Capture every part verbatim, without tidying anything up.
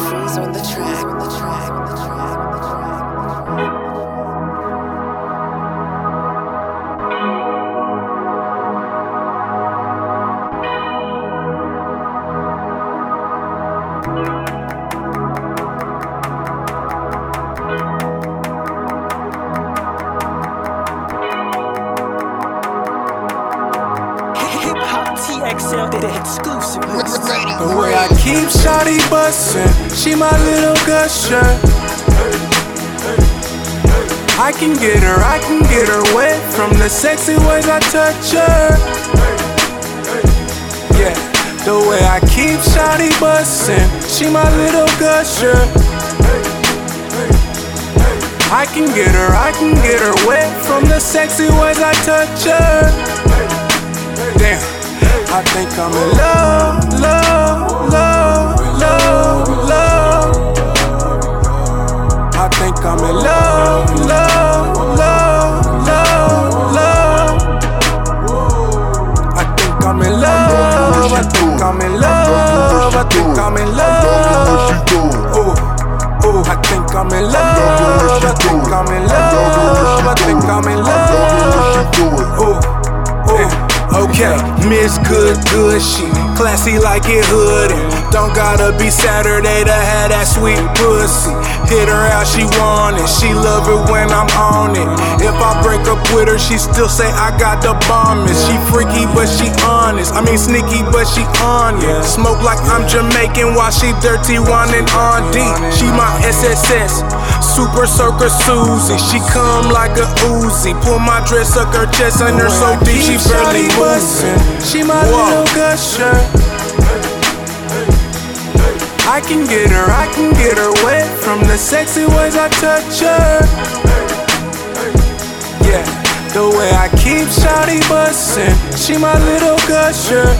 Freeze on the track. On the track. On the track. On the track. T X L did it exclusive. The way I keep shawty bustin', she my little gusher. I can get her, I can get her wet from the sexy ways I touch her. Yeah, the way I keep shawty bustin', she my little gusher. I can get her, I can get her wet from the sexy ways I touch her. Damn, I think I'm in love, love, love, love, love. I think I'm in love, love, love, love, love. I think I'm in love, I think I'm in love, I think I'm in love. Ooh, ooh, I think I'm in love, I think I'm in love, I think I'm in love. Ooh, ooh. Okay, Miss Good Good, she classy like it hoodin'. Don't gotta be Saturday to have that sweet pussy. Hit her out, she want it. She love it when I'm on it. If I break up with her, she still say I got the bombest. She freaky, but she honest. I mean sneaky, but she on it. Smoke like I'm Jamaican while she dirty whining on D. She my S S S, Super Soaker Susie. She come like a Uzi. Pull my dress, suck her chest under so deep she barely bustin'. She my little gusher. I can get her, I can get her wet from the sexy ways I touch her. Yeah, the way I keep shawty bustin', she my little gusher.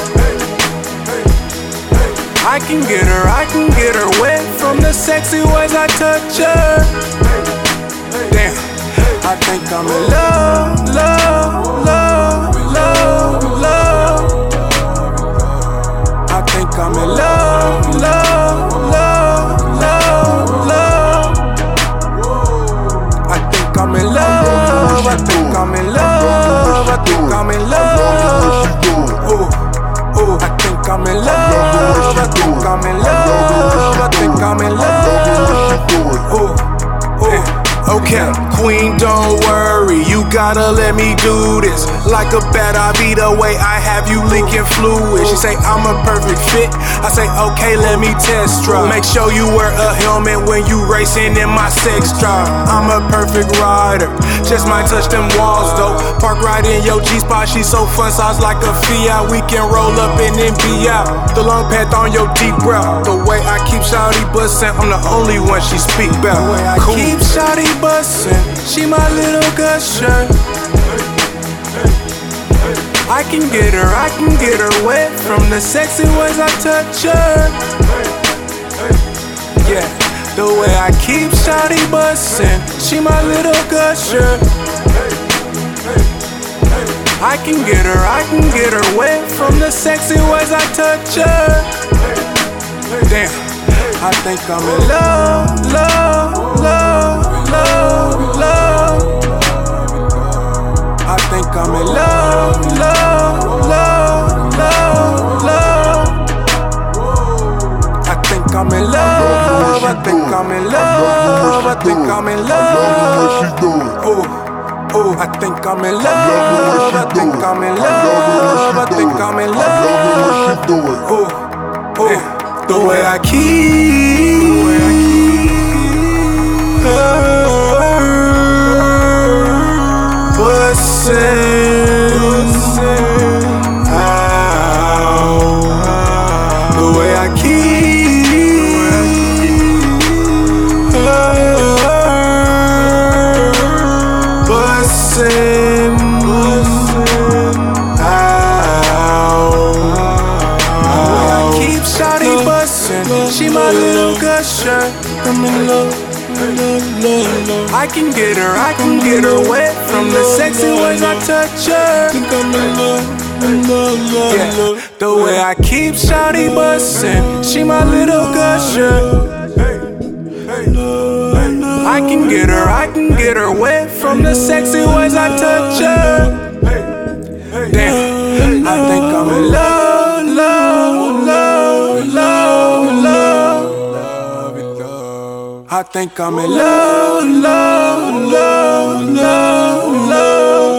I can get her, I can get her wet from the sexy ways I touch her. Damn, I think I'm in love, love, love, love, love. I think I'm in love, love, love, love, love. I think I'm in love, I think I'm in love, I think I'm in love. Ooh, ooh, I think I'm in love, I think I'm in love, I think I'm in love. Ooh, ooh. Okay, queen, don't worry, you gotta let me do this. Like a bat, I be the way I have you leaking fluid. She say I'm a perfect fit, I say okay, let me test drive. Make sure you wear a helmet when you racing in my sex drive. I'm a perfect rider, just might touch them walls though. Park right in your G-spot, she so fun size like a Fiat. We can roll up and then be out. The long path on your deep route. The way I keep shawty bustin', I'm the only one she speak about. The way I cool. keep shawty bustin', she my little gusher. I can get her, I can get her wet from the sexy ways I touch her. Yeah, the way I keep shawty bustin', she my little gusher. I can get her, I can get her wet from the sexy ways I touch her. Damn, I think I'm in love, love, love, love, love. I think I'm in love, love, love, love, love. I think I'm in love, I think I'm in love, I think I'm in love. Ooh, ooh, I think I'm in love, I think I'm in love, I think I'm in love. Ooh, ooh. The way I keep, bustin' out. The way I keep, bustin' out. Shawty bustin', she my little gusher. I'm in love, love, love, love. I can get her, I can get her wet from the sexy ways I touch her. Think I'm in love, in love, love, love. The way I keep shawty bustin', she my little gusher. I can get her, I can get her wet from the sexy ways I touch her. Damn, I think I'm in love, love, love, love, love. I think I'm in love, love, love, love, love.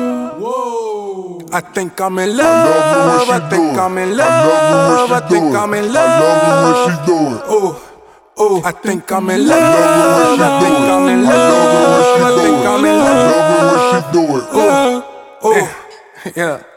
I think I'm in love, I think I'm in love, I think I'm in love. I love it when she do it. Oh, oh, I think I'm in love, I think I'm in love, I think I'm in love. I love it when she do it. Oh, oh, yeah.